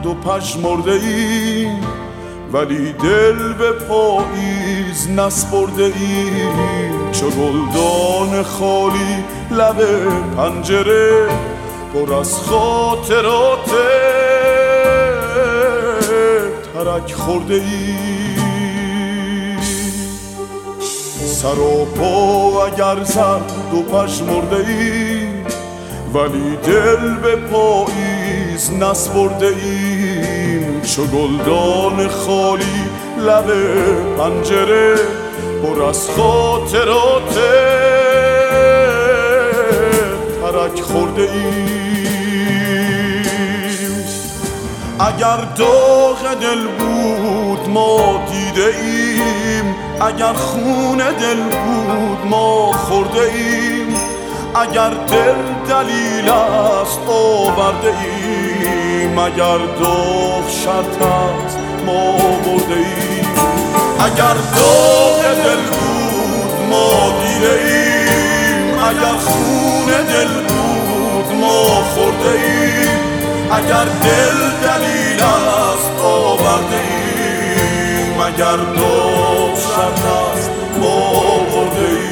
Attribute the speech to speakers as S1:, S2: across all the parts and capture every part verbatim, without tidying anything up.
S1: و پژمرده ایم، ولی دل به پاییز نسپرده ایم. چو گلدان خالی لب پنجره، پر از خاطرات ترک خورده ایم. سر و پا اگر زرد و پژمرده ایم، ولی دل به پاییز نسپرده ایم. چو گلدان خالی لب پنجره، پر از خاطرات ترک خورده ایم. اگر داغ دل بود ما دیده ایم، اگر خون دل بود ما خورده ایم. اگر دل دلیل است آورده ایم، اگر داغ شرط است ما برده ایم. اگر داغ دل بود ما دیده ایم، اگر خون دل بود ما خورده ایم. اگر دل دلیل است آورده ایم، اگر داغ شرط است ما برده ایم.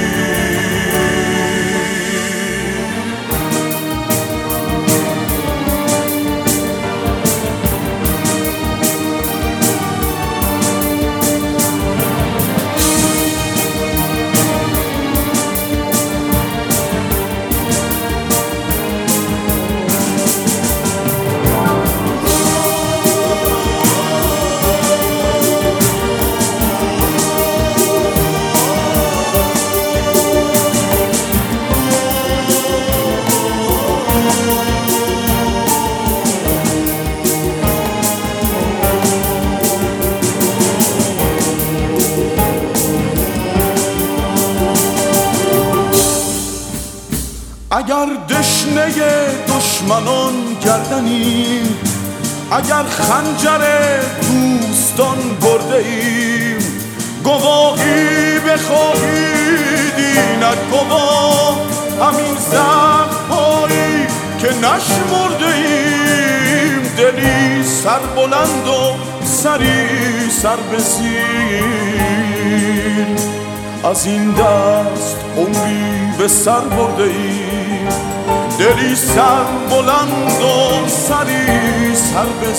S1: اگر دشنه دشمنان گردنیم، اگر خنجر دوستان برده ایم. گواهی بخواهید اینک گواه، همین زخم‌هایی که نشمرده ایم. دلی سر بلند و سری سر به زیر، از این دست عمری به سر برده ایم. دلی سر بلند و سری سر به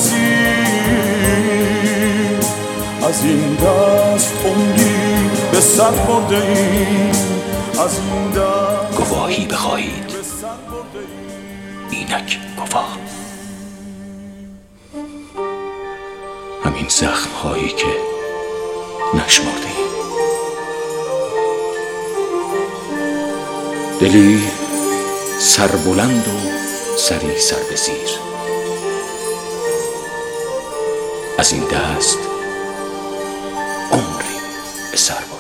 S1: زیر، از این دست عمری به سر برده ایم. از این دست
S2: گواهی بخواهید اینک گواه، همین زخم هایی که نشمرده ایم. دلی سر بلند و سری سر به زیر، از این دست عمری به سر